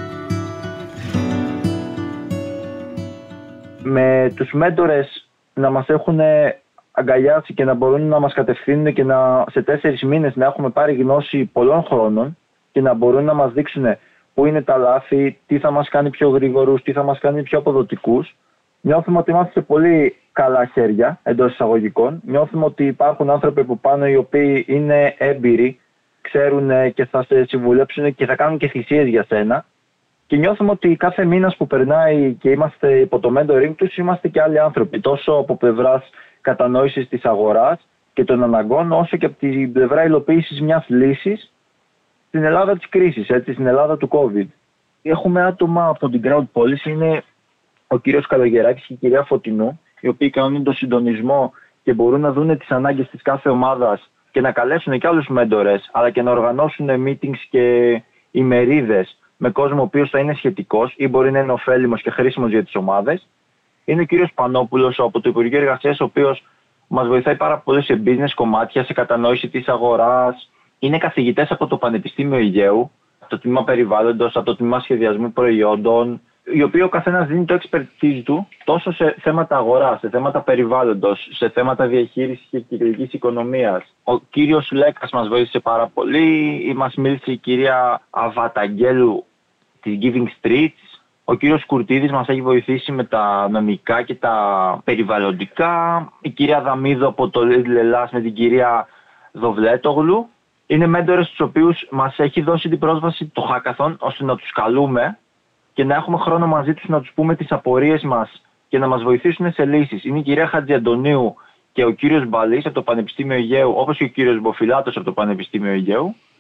Με τους μέντορες να μας έχουν αγκαλιάσει και να μπορούν να μας κατευθύνουν και να, σε τέσσερις μήνες να έχουμε πάρει γνώση πολλών χρόνων και να μπορούν να μας δείξουν πού είναι τα λάθη, τι θα μας κάνει πιο γρήγορους, τι θα μας κάνει πιο αποδοτικούς. Νιώθουμε ότι είμαστε σε πολύ καλά χέρια εντός εισαγωγικών. Νιώθουμε ότι υπάρχουν άνθρωποι από πάνω οι οποίοι είναι έμπειροι, ξέρουν και θα σε συμβουλέψουν και θα κάνουν και θυσίες για σένα. Και νιώθουμε ότι κάθε μήνας που περνάει και είμαστε υπό το mentoring τους, είμαστε και άλλοι άνθρωποι, τόσο από πλευράς κατανόησης της αγοράς και των αναγκών, όσο και από την πλευρά υλοποίησης μιας λύσης στην Ελλάδα της κρίσης, έτσι, στην Ελλάδα του COVID. Έχουμε άτομα από την Crowd Policy, είναι ο κύριος Καλογεράκης και η κυρία Φωτεινού, οι οποίοι κάνουν τον συντονισμό και μπορούν να δουν τις ανάγκες της κάθε ομάδας και να καλέσουν και άλλους μέντορες, αλλά και να οργανώσουν meetings και ημερίδες με κόσμο ο οποίος θα είναι σχετικός ή μπορεί να είναι ωφέλιμος και χρήσιμος για τις ομάδες. Είναι ο κύριος Πανόπουλος από το Υπουργείο Εργασίας, ο οποίος μας βοηθάει πάρα πολύ σε business κομμάτια, σε κατανόηση της αγοράς. Είναι καθηγητές από το Πανεπιστήμιο Αιγαίου, από το τμήμα περιβάλλοντος, από το τμήμα σχεδιασμού προϊόντων, οι οποίοι ο καθένας δίνει το expertise του τόσο σε θέματα αγοράς, σε θέματα περιβάλλοντος, σε θέματα διαχείρισης και κυκλικής οικονομίας. Ο κύριος Λέκας μας βοήθησε πάρα πολύ, μας μίλησε η κυρία Αβαταγγέλου της Giving Streets. Ο κύριος Κουρτίδης μας έχει βοηθήσει με τα νομικά και τα περιβαλλοντικά. Η κυρία Δαμίδου από το Lidl Ελλάς με την κυρία Δοβλέτογλου. Είναι μέντορες τους οποίους μας έχει δώσει την πρόσβαση το Hackathon ώστε να τους καλούμε και να έχουμε χρόνο μαζί τους να τους πούμε τις απορίες μας και να μας βοηθήσουν σε λύσεις. Είναι η κυρία Χατζιαντονίου και ο κύριος Μπαλής από το Πανεπιστήμιο Αιγαίου, όπως και ο κύριος Μποφιλάτος από το Πανεπιστήμιο Αιγαίου.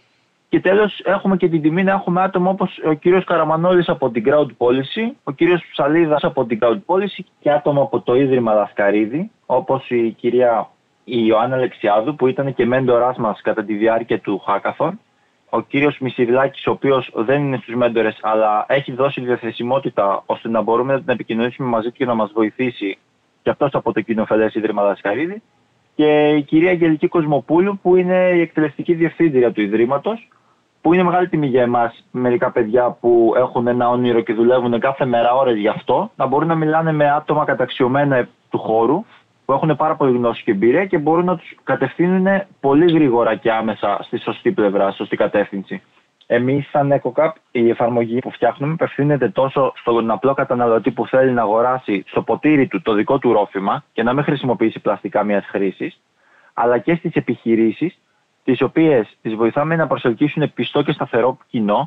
Και τέλος έχουμε και την τιμή να έχουμε άτομα όπως ο κύριος Καραμανόλης από την Crowd Policy, ο κύριος Ψαλίδας από την Crowd Policy και άτομα από το Ίδρυμα Λασκαρίδη, όπως η κυρία η Ιωάννα Αλεξιάδου που ήταν και μέντορας μας κατά τη διάρκεια του Hackathon, ο κύριος Μισηρλάκης, ο οποίος δεν είναι στους μέντορες αλλά έχει δώσει διαθεσιμότητα ώστε να μπορούμε να επικοινωνήσουμε μαζί του και να μας βοηθήσει και αυτός από το Κοινοφελές Ίδρυμα Λασκαρίδη, και η κυρία Αγγελική Κοσμοπούλου που είναι η εκτελεστική διευθύντρια του Ιδρύματος, που είναι μεγάλη τιμή για εμάς, μερικά παιδιά που έχουν ένα όνειρο και δουλεύουν κάθε μέρα ώρες γι' αυτό, να μπορούν να μιλάνε με άτομα καταξιωμένα του χώρου, που έχουν πάρα πολύ γνώση και εμπειρία και μπορούν να τους κατευθύνουν πολύ γρήγορα και άμεσα στη σωστή πλευρά, στη σωστή κατεύθυνση. Εμείς, σαν EcoCap, η εφαρμογή που φτιάχνουμε απευθύνεται τόσο στον απλό καταναλωτή που θέλει να αγοράσει στο ποτήρι του το δικό του ρόφημα και να μην χρησιμοποιήσει πλαστικά μιας χρήσης, αλλά και στις επιχειρήσεις, τις οποίες τις βοηθάμε να προσελκύσουν πιστό και σταθερό κοινό.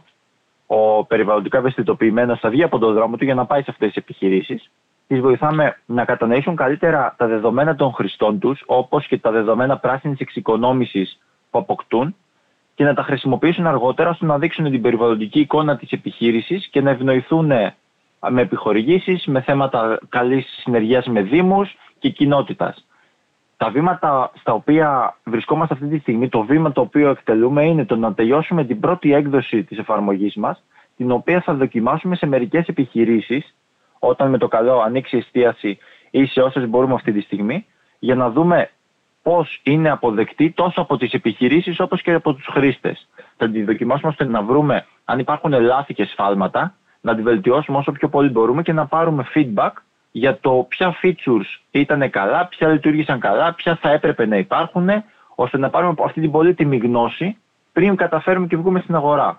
Ο περιβαλλοντικά ευαισθητοποιημένος θα βγει από τον δρόμο του για να πάει σε αυτές τις επιχειρήσεις. Τις βοηθάμε να κατανοήσουν καλύτερα τα δεδομένα των χρηστών τους, όπως και τα δεδομένα πράσινης εξοικονόμησης που αποκτούν, και να τα χρησιμοποιήσουν αργότερα ώστε να δείξουν την περιβαλλοντική εικόνα της επιχείρησης και να ευνοηθούν με επιχορηγήσεις, με θέματα καλής συνεργίας με δήμους και κοινότητας. Τα βήματα στα οποία βρισκόμαστε αυτή τη στιγμή, το βήμα το οποίο εκτελούμε είναι το να τελειώσουμε την πρώτη έκδοση της εφαρμογής μας, την οποία θα δοκιμάσουμε σε μερικές επιχειρήσεις, όταν με το καλό ανοίξει η εστίαση ή σε όσες μπορούμε αυτή τη στιγμή, για να δούμε πώς είναι αποδεκτή τόσο από τις επιχειρήσεις όπως και από τους χρήστες. Θα τη δοκιμάσουμε ώστε να βρούμε αν υπάρχουν λάθη και σφάλματα, να τη βελτιώσουμε όσο πιο πολύ μπορούμε και να πάρουμε feedback για το ποια features ήταν καλά, ποια λειτουργήσαν καλά, ποια θα έπρεπε να υπάρχουν, ώστε να πάρουμε αυτή την πολύτιμη γνώση πριν καταφέρουμε και βγούμε στην αγορά.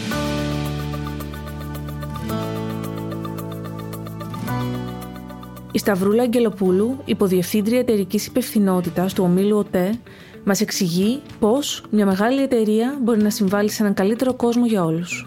Η Σταυρούλα Αγγελοπούλου, υποδιευθύντρια εταιρικής υπευθυνότητας του ομίλου ΟΤΕ, μας εξηγεί πώς μια μεγάλη εταιρεία μπορεί να συμβάλλει σε έναν καλύτερο κόσμο για όλους.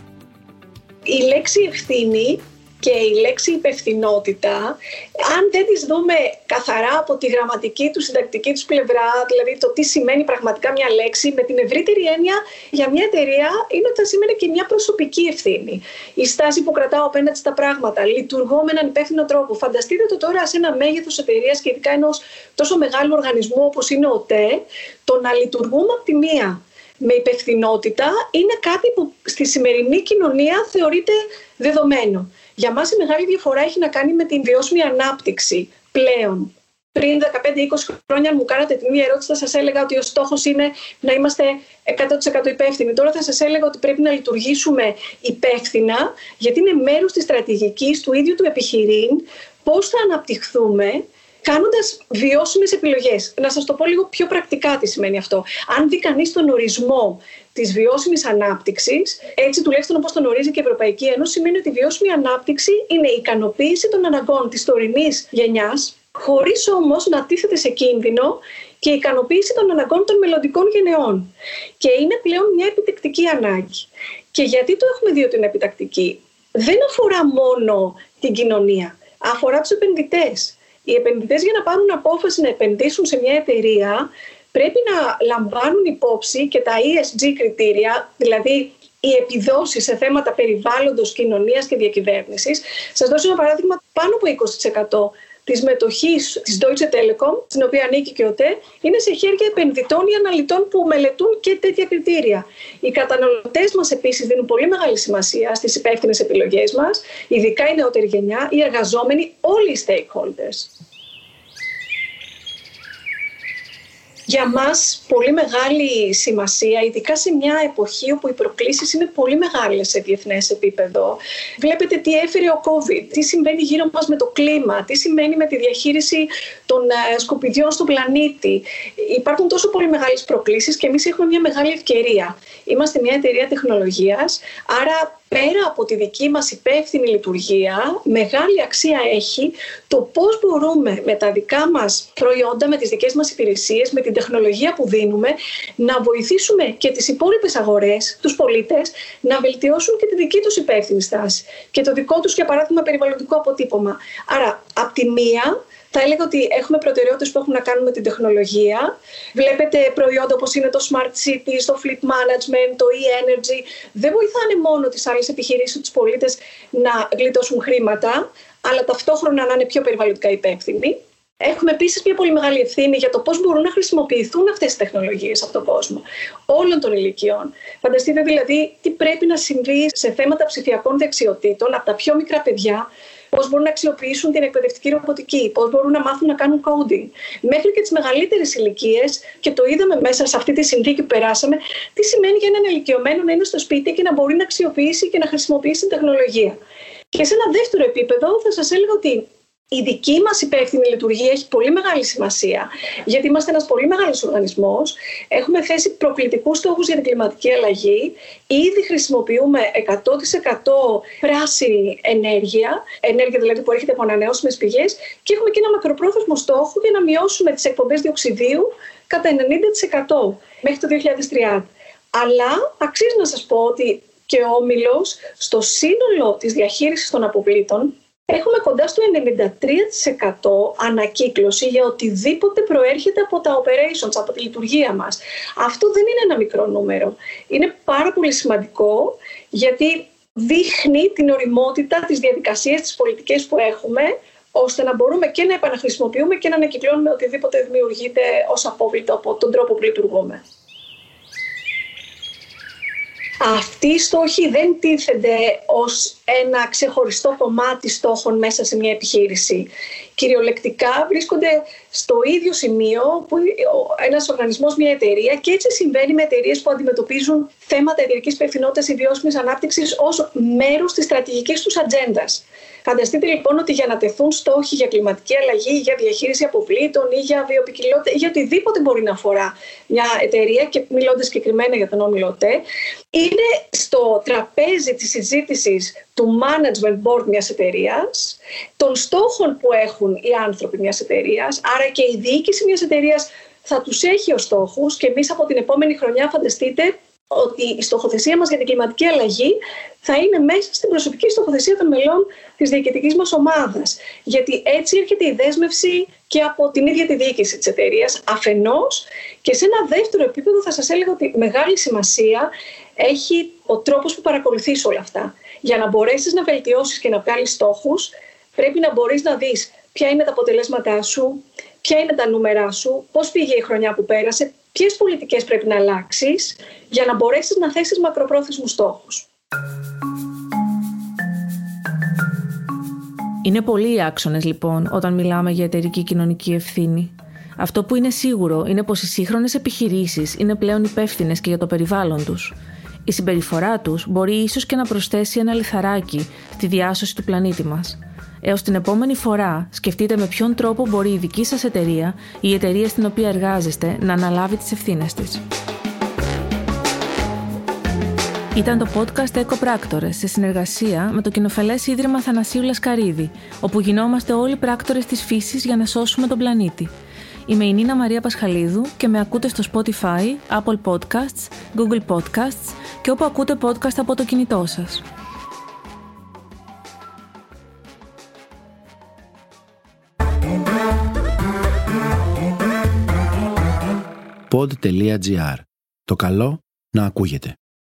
Η λέξη ευθύνη και η λέξη υπευθυνότητα, αν δεν τις δούμε καθαρά από τη γραμματική του, συντακτική του πλευρά, δηλαδή το τι σημαίνει πραγματικά μια λέξη, με την ευρύτερη έννοια για μια εταιρεία είναι ότι θα σημαίνει και μια προσωπική ευθύνη. Η στάση που κρατάω απέναντι στα πράγματα, λειτουργώ με έναν υπεύθυνο τρόπο. Φανταστείτε το τώρα σε ένα μέγεθος εταιρείας και ειδικά ενός τόσο μεγάλου οργανισμού όπως είναι ο ΟΤΕ, το να λειτουργούμε από τη μία με υπευθυνότητα είναι κάτι που στη σημερινή κοινωνία θεωρείται δεδομένο. Για μας η μεγάλη διαφορά έχει να κάνει με την βιώσιμη ανάπτυξη πλέον. Πριν δεκαπέντε είκοσι χρόνια, αν μου κάνατε την ίδια ερώτηση, θα σας έλεγα ότι ο στόχος είναι να είμαστε εκατό τοις εκατό υπεύθυνοι. Τώρα θα σας έλεγα ότι πρέπει να λειτουργήσουμε υπεύθυνα, γιατί είναι μέρος της στρατηγικής του ίδιου του επιχειρήν, πώς θα αναπτυχθούμε κάνοντας βιώσιμες επιλογές. Να σας το πω λίγο πιο πρακτικά τι σημαίνει αυτό. Αν δει κανείς τον ορισμό της βιώσιμης ανάπτυξης, έτσι τουλάχιστον όπως τον ορίζει και η Ευρωπαϊκή Ένωση, σημαίνει ότι η βιώσιμη ανάπτυξη είναι η ικανοποίηση των αναγκών της τωρινής γενιάς, χωρίς όμως να τίθεται σε κίνδυνο και η ικανοποίηση των αναγκών των μελλοντικών γενεών. Και είναι πλέον μια επιτακτική ανάγκη. Και γιατί το έχουμε δει ότι είναι επιτακτική? Δεν αφορά μόνο την κοινωνία, αφορά τους επενδυτές. Οι επενδυτές, για να πάρουν απόφαση να επενδύσουν σε μια εταιρεία, πρέπει να λαμβάνουν υπόψη και τα ι ες τζι κριτήρια, δηλαδή οι επιδόσεις σε θέματα περιβάλλοντος, κοινωνίας και διακυβέρνησης. Σας δώσω ένα παράδειγμα: πάνω από είκοσι τοις εκατό της μετοχής της Deutsche Telekom, στην οποία ανήκει και ο ΟΤΕ, είναι σε χέρια επενδυτών ή αναλυτών που μελετούν και τέτοια κριτήρια. Οι καταναλωτές μας επίσης δίνουν πολύ μεγάλη σημασία στις υπεύθυνες επιλογές μας, ειδικά η νεότερη γενιά, οι εργαζόμενοι, όλοι οι stakeholders. Για μας πολύ μεγάλη σημασία, ειδικά σε μια εποχή όπου οι προκλήσεις είναι πολύ μεγάλες σε διεθνές επίπεδο. Βλέπετε τι έφερε ο COVID, τι συμβαίνει γύρω μας με το κλίμα, τι σημαίνει με τη διαχείριση των σκουπιδιών στον πλανήτη. Υπάρχουν τόσο πολύ μεγάλες προκλήσεις και εμείς έχουμε μια μεγάλη ευκαιρία. Είμαστε μια εταιρεία τεχνολογίας, άρα πέρα από τη δική μας υπεύθυνη λειτουργία, μεγάλη αξία έχει το πώς μπορούμε με τα δικά μας προϊόντα, με τις δικές μας υπηρεσίες, με την τεχνολογία που δίνουμε, να βοηθήσουμε και τις υπόλοιπες αγορές, τους πολίτες, να βελτιώσουν και τη δική τους υπεύθυνη στάση και το δικό τους, για παράδειγμα, περιβαλλοντικό αποτύπωμα. Άρα, απ' τη μία, Θα έλεγα ότι έχουμε προτεραιότητες που έχουν να κάνουν με την τεχνολογία. Βλέπετε προϊόντα όπως είναι το Smart Cities, το Fleet Management, το E-Energy. Δεν βοηθάνε μόνο τις άλλες επιχειρήσεις, τους πολίτες να γλιτώσουν χρήματα, αλλά ταυτόχρονα να είναι πιο περιβαλλοντικά υπεύθυνοι. Έχουμε επίσης μια πολύ μεγάλη ευθύνη για το πώς μπορούν να χρησιμοποιηθούν αυτές οι τεχνολογίες από τον κόσμο, όλων των ηλικιών. Φανταστείτε δηλαδή τι πρέπει να συμβεί σε θέματα ψηφιακών δεξιοτήτων από τα πιο μικρά παιδιά, πώς μπορούν να αξιοποιήσουν την εκπαιδευτική ρομποτική, πώς μπορούν να μάθουν να κάνουν coding, μέχρι και τις μεγαλύτερες ηλικίες, και το είδαμε μέσα σε αυτή τη συνθήκη που περάσαμε, τι σημαίνει για έναν ηλικιωμένο να είναι στο σπίτι και να μπορεί να αξιοποιήσει και να χρησιμοποιήσει την τεχνολογία. Και σε ένα δεύτερο επίπεδο θα σας έλεγα ότι η δική μας υπεύθυνη λειτουργία έχει πολύ μεγάλη σημασία, γιατί είμαστε ένας πολύ μεγάλος οργανισμός. Έχουμε θέσει προκλητικούς στόχους για την κλιματική αλλαγή. Ήδη χρησιμοποιούμε εκατό τοις εκατό πράσινη ενέργεια, ενέργεια δηλαδή που έρχεται από ανανεώσιμες πηγές, και έχουμε και ένα μακροπρόθεσμο στόχο για να μειώσουμε τις εκπομπές διοξιδίου κατά ενενήντα τοις εκατό μέχρι το δύο χιλιάδες τριάντα. Αλλά αξίζει να σας πω ότι και ο Όμιλος στο σύνολο της διαχείρισης των αποβλήτων έχουμε κοντά στο ενενήντα τρία τοις εκατό ανακύκλωση για οτιδήποτε προέρχεται από τα operations, από τη λειτουργία μας. Αυτό δεν είναι ένα μικρό νούμερο. Είναι πάρα πολύ σημαντικό, γιατί δείχνει την οριμότητα της διαδικασίας, της πολιτικής που έχουμε, ώστε να μπορούμε και να επαναχρησιμοποιούμε και να ανακυκλώνουμε οτιδήποτε δημιουργείται ως απόβλητο από τον τρόπο που λειτουργούμε. Αυτοί οι στόχοι δεν τίθενται ως ένα ξεχωριστό κομμάτι στόχων μέσα σε μια επιχείρηση. Κυριολεκτικά βρίσκονται στο ίδιο σημείο που ένας οργανισμός, μια εταιρεία, και έτσι συμβαίνει με εταιρείες που αντιμετωπίζουν θέματα εταιρικής υπευθυνότητας ή βιώσιμης ανάπτυξης ως μέρος της στρατηγικής τους ατζέντας. Φανταστείτε λοιπόν ότι για να τεθούν στόχοι για κλιματική αλλαγή, για διαχείριση αποβλήτων ή για βιοποικιλότητα ή για οτιδήποτε μπορεί να αφορά μια εταιρεία, και μιλώντας συγκεκριμένα για τον Όμιλο ΤΕ, είναι στο τραπέζι της συζήτησης του management board μιας εταιρείας, των στόχων που έχουν οι άνθρωποι μιας εταιρείας, άρα και η διοίκηση μιας εταιρείας θα τους έχει ως στόχους, και εμείς από την επόμενη χρονιά φανταστείτε ότι η στοχοθεσία μας για την κλιματική αλλαγή θα είναι μέσα στην προσωπική στοχοθεσία των μελών της διοικητικής μας ομάδας. Γιατί έτσι έρχεται η δέσμευση και από την ίδια τη διοίκηση της εταιρείας αφενός, και σε ένα δεύτερο επίπεδο θα σας έλεγα ότι μεγάλη σημασία έχει ο τρόπος που παρακολουθείς όλα αυτά. Για να μπορέσεις να βελτιώσεις και να βγάλεις στόχους, πρέπει να μπορείς να δεις ποια είναι τα αποτελέσματά σου, ποια είναι τα νούμερά σου, πώς πήγε η χρονιά που πέρασε, ποιες πολιτικές πρέπει να αλλάξεις για να μπορέσεις να θέσεις μακροπρόθεσμους στόχους. Είναι πολλοί οι άξονες λοιπόν όταν μιλάμε για εταιρική κοινωνική ευθύνη. Αυτό που είναι σίγουρο είναι πως οι σύγχρονες επιχειρήσεις είναι πλέον υπεύθυνες και για το περιβάλλον τους. Η συμπεριφορά τους μπορεί ίσως και να προσθέσει ένα λιθαράκι στη διάσωση του πλανήτη μας. Έως την επόμενη φορά, σκεφτείτε με ποιον τρόπο μπορεί η δική σας εταιρεία ή η εταιρεία στην οποία εργάζεστε να αναλάβει τις ευθύνες της. Ήταν το podcast Εκοπράκτορες σε συνεργασία με το κοινοφελές Ίδρυμα Θανασίου Λασκαρίδη, όπου γινόμαστε όλοι πράκτορες της φύσης για να σώσουμε τον πλανήτη. Είμαι η Νίνα Μαρία Πασχαλίδου και με ακούτε στο Spotify, Apple Podcasts, Google Podcasts και όπου ακούτε podcast από το κινητό σας. pod τελεία gr. Το καλό να ακούγεται.